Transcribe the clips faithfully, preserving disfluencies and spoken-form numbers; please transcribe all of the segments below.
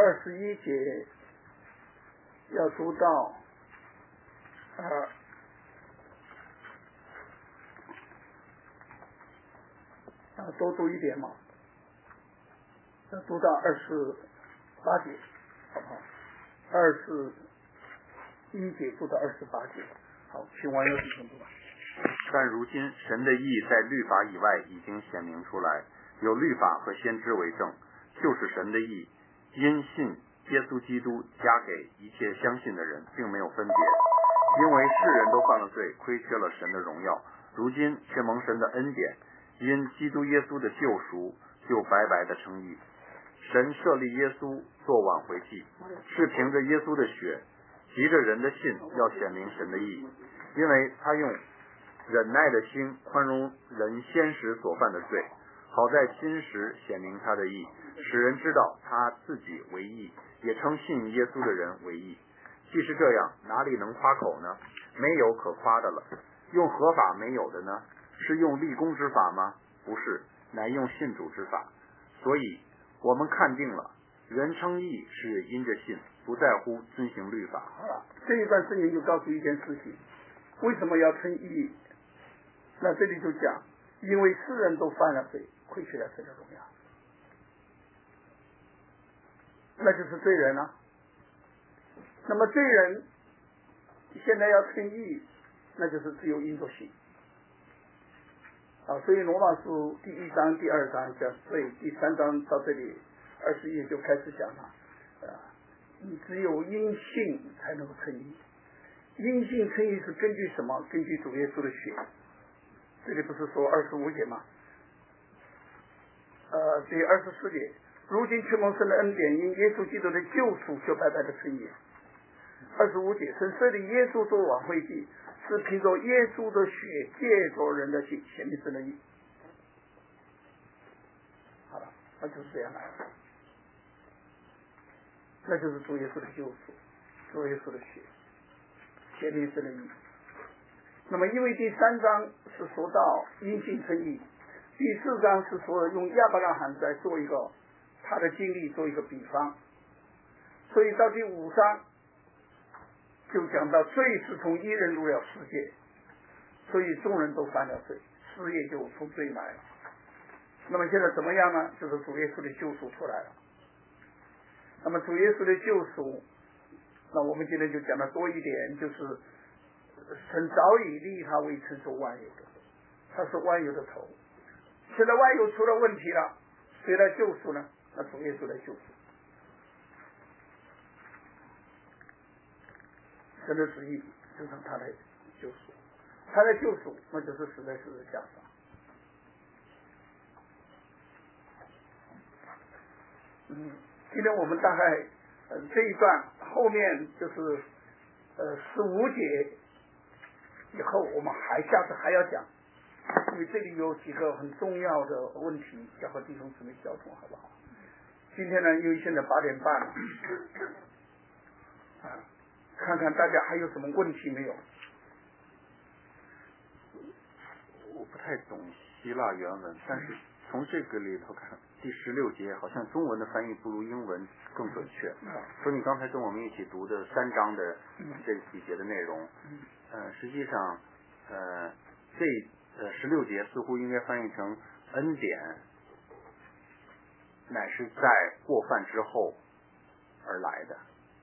二十一节要读到呃啊多读一点嘛，要读到二十八节，好不好？二十一节读到二十八节，好，请网友弟兄读吧。 但如今神的义在律法以外已经显明出来，有律法和先知为证，就是神的义因信耶稣基督加给一切相信的人，并没有分别，因为世人都犯了罪，亏缺了神的荣耀，如今却蒙神的恩典，因基督耶稣的救赎，就白白的称义。神设立耶稣做挽回祭，是凭着耶稣的血，藉着人的信要显明神的义，因为他用忍耐的心宽容人先时所犯的罪，好在今时显明他的义，使人知道他自己为义，也称信耶稣的人为义。既是这样，哪里能夸口呢？没有可夸的了。用合法没有的呢？是用立功之法吗？不是，乃用信主之法。所以我们看定了，人称义是因着信，不在乎遵行律法。 好了，这一段圣经就告诉一件事情，为什么要称义？那这里就讲，因为世人都犯了罪，亏缺了神的荣耀，那就是罪人啊。那么罪人现在要称义，那就是只有因着信啊。所以罗马书第一章、第二章讲罪，第三章到这里二十页就开始讲了啊，你只有因信才能够称义。因信称义是根据什么？根据主耶稣的血。这里不是说二十五节吗？呃，第二十四节，如今却蒙神的恩典，因耶稣基督的救赎，就白白的称义。二十五节，神设立耶稣做挽回祭，是凭着耶稣的血，借着人的信显明神的义。好了，那就是这样来的，那就是主耶稣的救赎，主耶稣的血显明神的义。那么因为第三章是说到因信称义，第四章是说用亚伯拉罕在做一个他的经历做一个比方，所以到第五章就讲到罪是从一人入了世界，所以众人都犯了罪，事业就从罪来了。那么现在怎么样呢？就是主耶稣的救赎出来了。那么主耶稣的救赎，那我们今天就讲的多一点，就是神早已立他为承受万有的，他是万有的头。现在万有出了问题了，谁来救赎呢？那主耶稣来救赎。神的旨意就让他来救赎，他来救赎，那就是死在十字架上。嗯，今天我们大概呃这一段后面就是呃十五节。以后我们还下次还要讲，因为这里有几个很重要的问题要和弟兄姊妹交通，好不好？今天呢，因为现在八点半了，啊，看看大家还有什么问题没有？ 我不太懂希腊原文，但是从这个里头看，第十六节好像中文的翻译不如英文更准确。 嗯、 说你刚才跟我们一起读的三章的这几节的内容。 嗯呃，实际上，呃，这呃十六节似乎应该翻译成恩典，乃是在过犯之后而来的。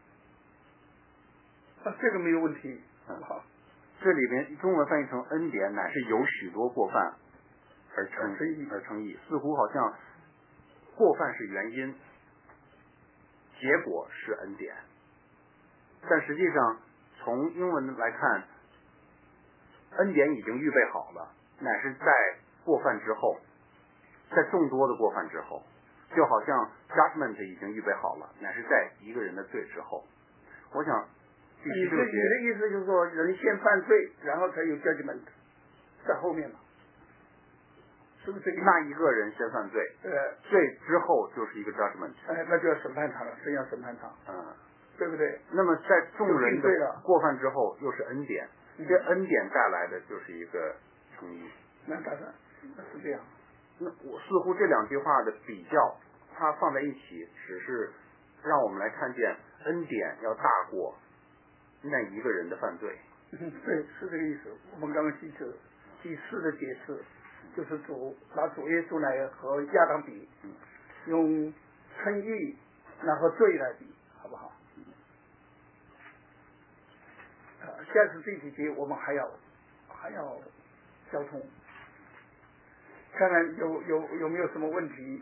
啊，这个没有问题，嗯，好。 这里边中文翻译成恩典，乃是有许多过犯而成而成义，似乎好像过犯是原因，结果是恩典，但实际上从英文来看。恩典已经预备好了，乃是在过犯之后，在众多的过犯之后，就好像 judgment 已经预备好了，乃是在一个人的罪之后。我想第十六节， 你的意思就是说，人先犯罪，然后才有 judgment 在后面嘛？是不是这个？ 那一个人先犯罪， 呃， 罪之后就是一个 judgment， 哎，那就要审判他了，神要审判他， 嗯， 对不对？ 那么在众人的过犯之后，又是恩典。这恩典带来的就是一个称义。 那当然，那是这样。 那我似乎这两句话的比较，它放在一起，只是让我们来看见恩典要大过那一个人的犯罪。 嗯，对，是这个意思。我们刚刚记着第四的解释，就是主拿主耶稣来和亚当比，用称义然后罪来比，好不好？啊，下次这几节我们还要还要交通，看看有有有没有什么问题。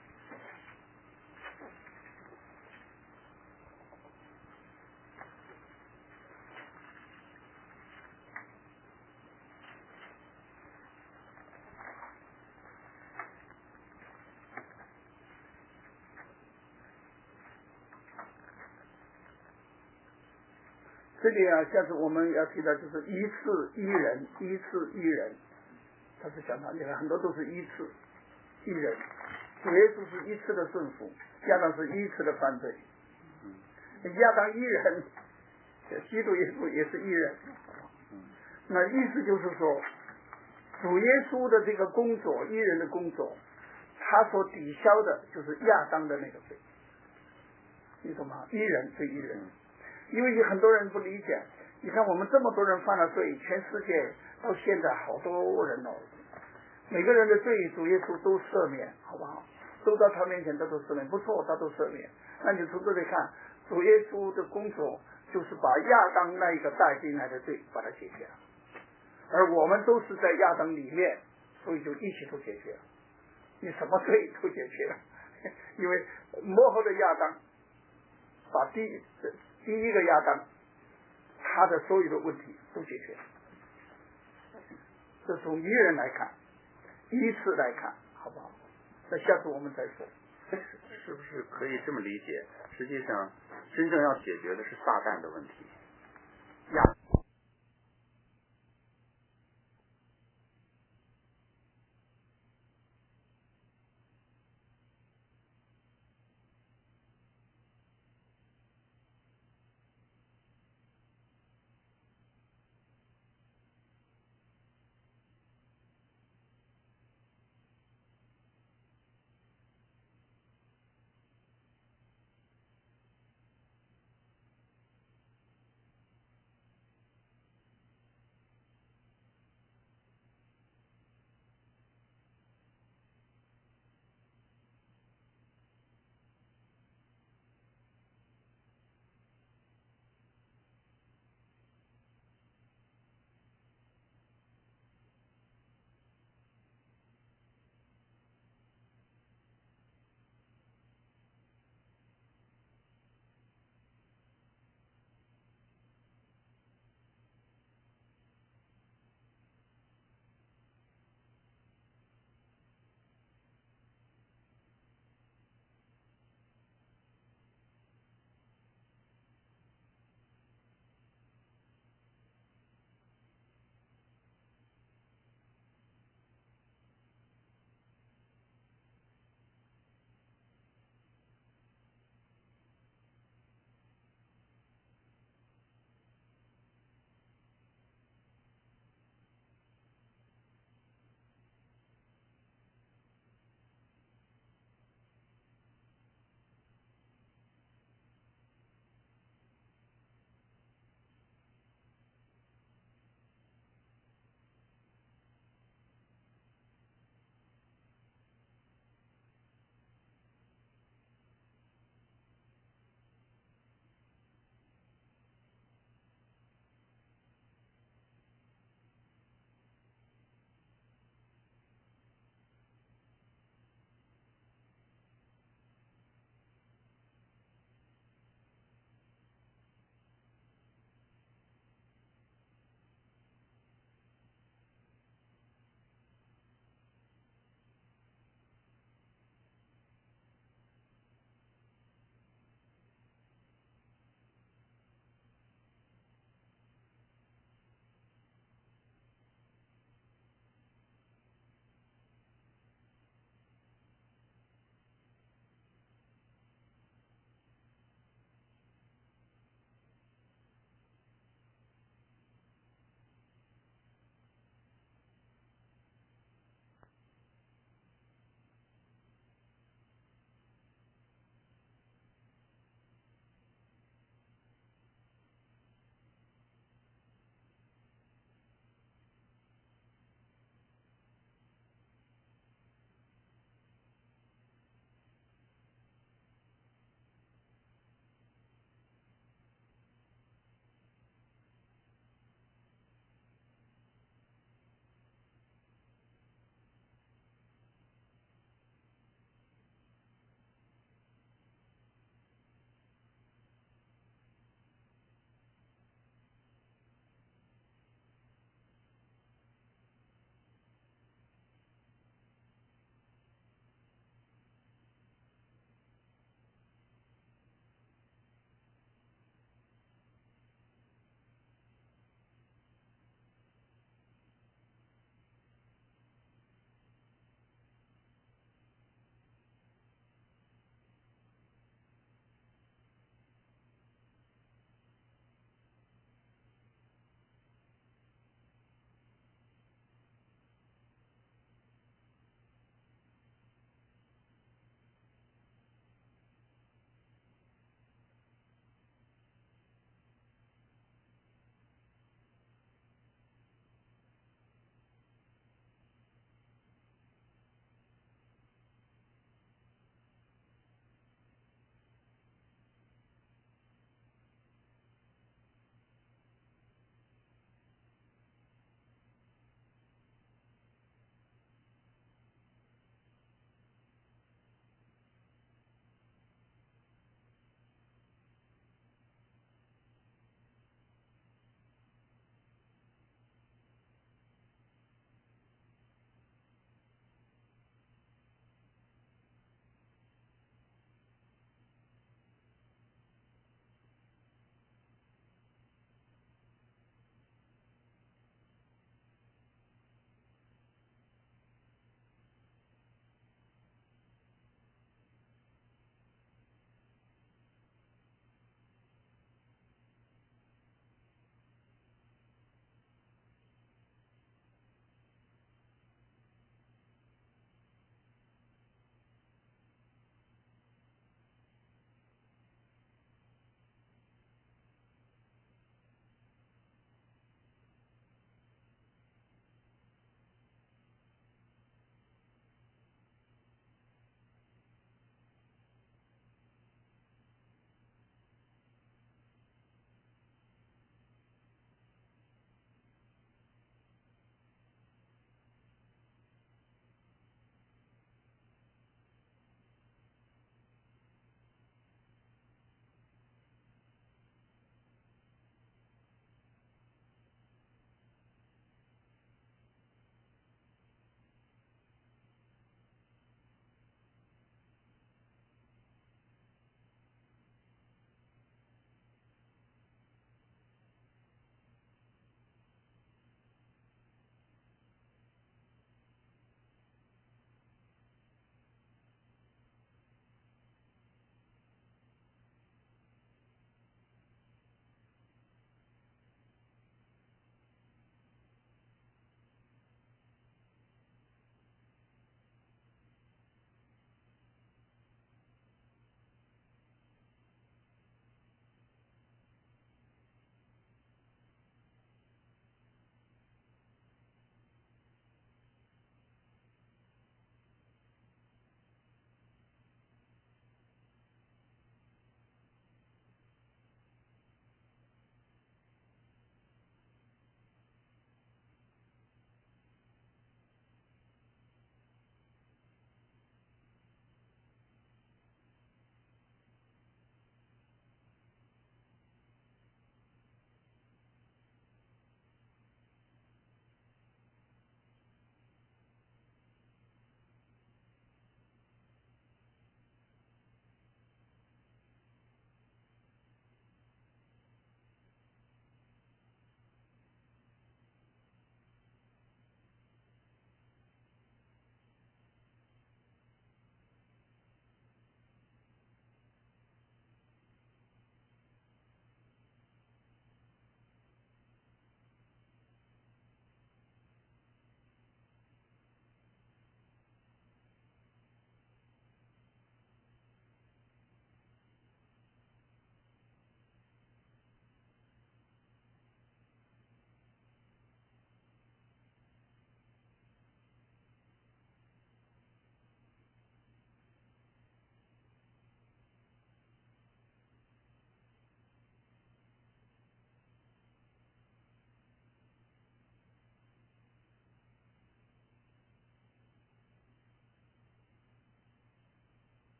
这里啊，下次我们要提到就是一次一人，一次一人，他是讲到，你看很多都是一次一人，主耶稣是一次的顺服，亚当是一次的犯罪，亚当一人，基督耶稣也是一人，那意思就是说，主耶稣的这个工作，一人的工作，他所抵消的就是亚当的那个罪，你懂吗？一人对一人。因为有很多人不理解，你看我们这么多人犯了罪，全世界到现在好多人哦，每个人的罪主耶稣都赦免，好不好？都到他面前，他都赦免，不错，他都赦免。那你从这里看，主耶稣的工作就是把亚当那一个带进来的罪把它解决了，而我们都是在亚当里面，所以就一起都解决了，你什么罪都解决了，因为幕后的亚当把第第一个亚当他的所有的问题都解决了，这从一人来看，依次来看，好不好？那下次我们再说。 是不是可以这么理解？实际上，真正要解决的是撒旦的问题。